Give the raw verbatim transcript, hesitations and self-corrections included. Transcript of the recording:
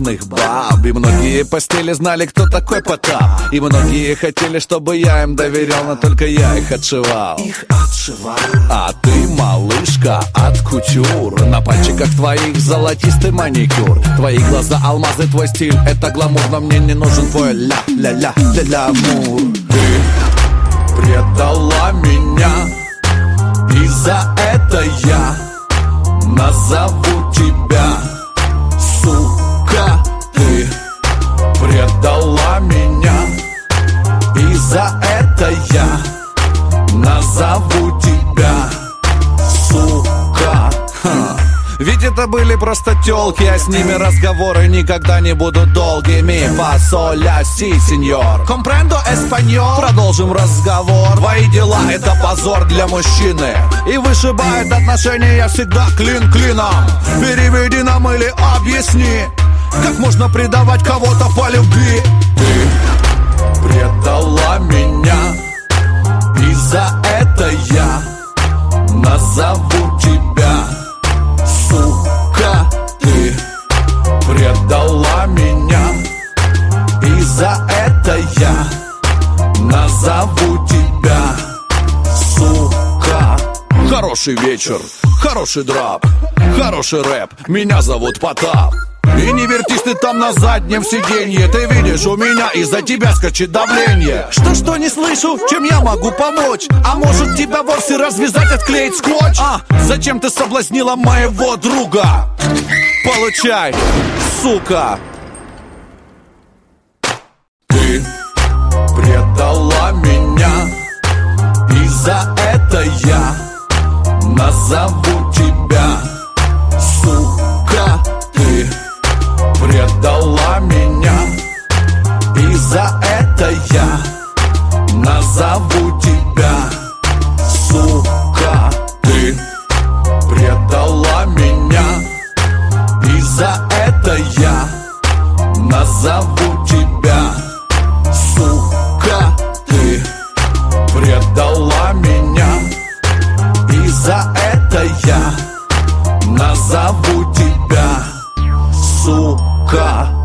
разных баб. И многие постели знали, кто такой Потап. И многие хотели, чтобы я им доверял, но только я их отшивал. Их отшивал. А ты, малышка, от кутюр. На пальчиках твоих золотистый маникюр. Твои глаза алмазы, твой стиль — это гламур. Но мне не нужен твой ля-ля-ля-ля-ля-мур. Ты предала меня, и за это я назову тебя, сука. Ты предала меня, и за это я назову тебя, сука. Ха. Ведь это были просто тёлки, а с ними разговоры никогда не будут долгими. Фасоля, си, сеньор. Компрендо эспаньол. Продолжим разговор. Твои дела — это позор для мужчины, и вышибает отношения всегда клин клином. Переведи нам или объясни, как можно предавать кого-то по любви. Ты предала меня, и за это я назову тебя, сука. Ты предала меня, и за это я назову тебя, сука. Хороший вечер, хороший драп, хороший рэп. Меня зовут Потап. И не вертись ты там на заднем сиденье. Ты видишь, у меня из-за тебя скачет давление. Что-что не слышу, чем я могу помочь? А может тебя вовсе развязать, отклеить скотч? А, зачем ты соблазнила моего друга? Получай, сука. Ты предала меня, и за это я назову тебя, сука. Ты предала меня, и за это я назову тебя, сука. Ты предала меня, и за это я назову тебя, сука. Ты предала меня, и за это я назову тебя, сука.